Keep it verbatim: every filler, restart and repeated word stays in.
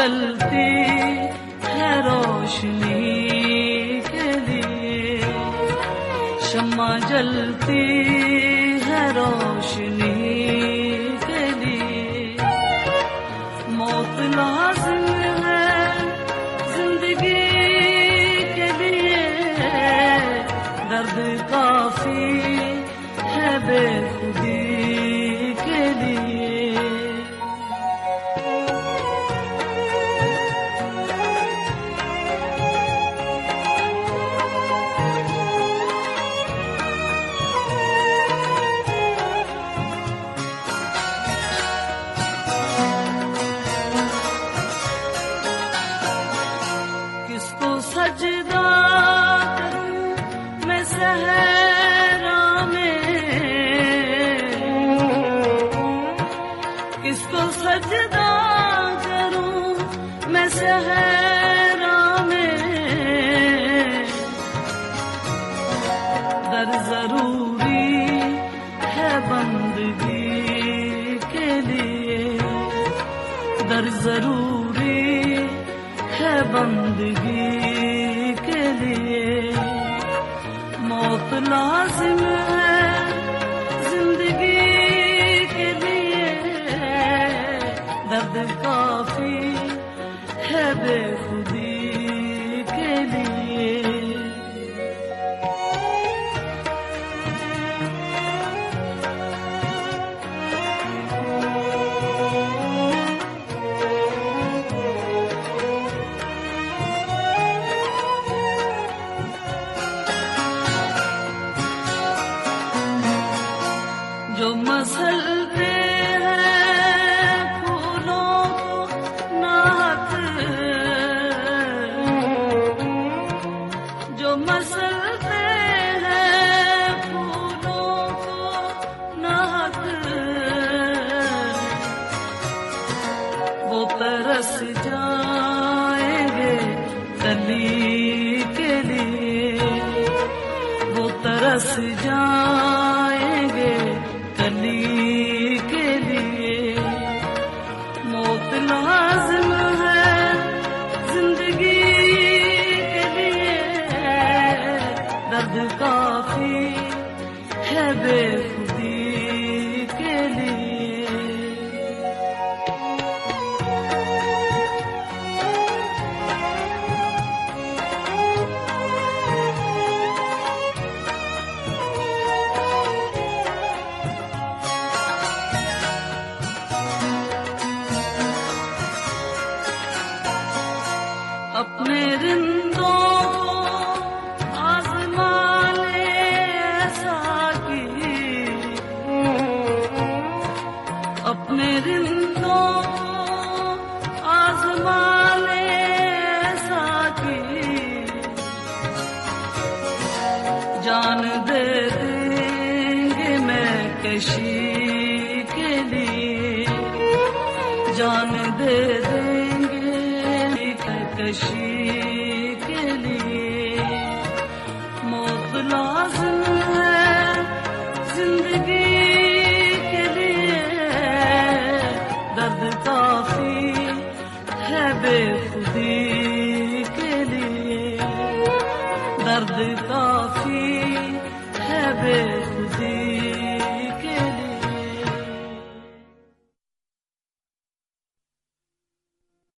जलती है रोशनी के लिए, शम्मा जलती है रोशनी के लिए। मौत लाज़िम है जिंदगी के लिए, दर्द काफी है बेखुदी के लिए। किसको सजदा करूं मैं सहरा में, किसको सजदा करूं मैं सहरा में। दर जरूरी है बंदगी के लिए, दर जरूरी है बंदगी के लिए। मौत लाजिम है जिंदगी के लिए, दर्द काफी है बेखुदी के लिए। जो मसलते हैं फूलों को नाहक, जो मसलते हैं फूलों को नाहक, वो तरस जाएंगे कली के लिए, वो तरस जाएंगे कली के लिए। मौत लाज़िम है जिंदगी के लिए, दर्द काफी है बेखुदी के लिए। अपने रिंदों को आज़मा ले ऐसा कि, अपने रिंदों को आज़मा ले ऐसा कि, जान दे देंगे मैं कशी के लिए, जान दे देंगे कशी के लिए। मौत लाज़िम है जिंदगी के लिए, दर्द काफी है बेखुदी के लिए, दर्द काफी है बेखुदी।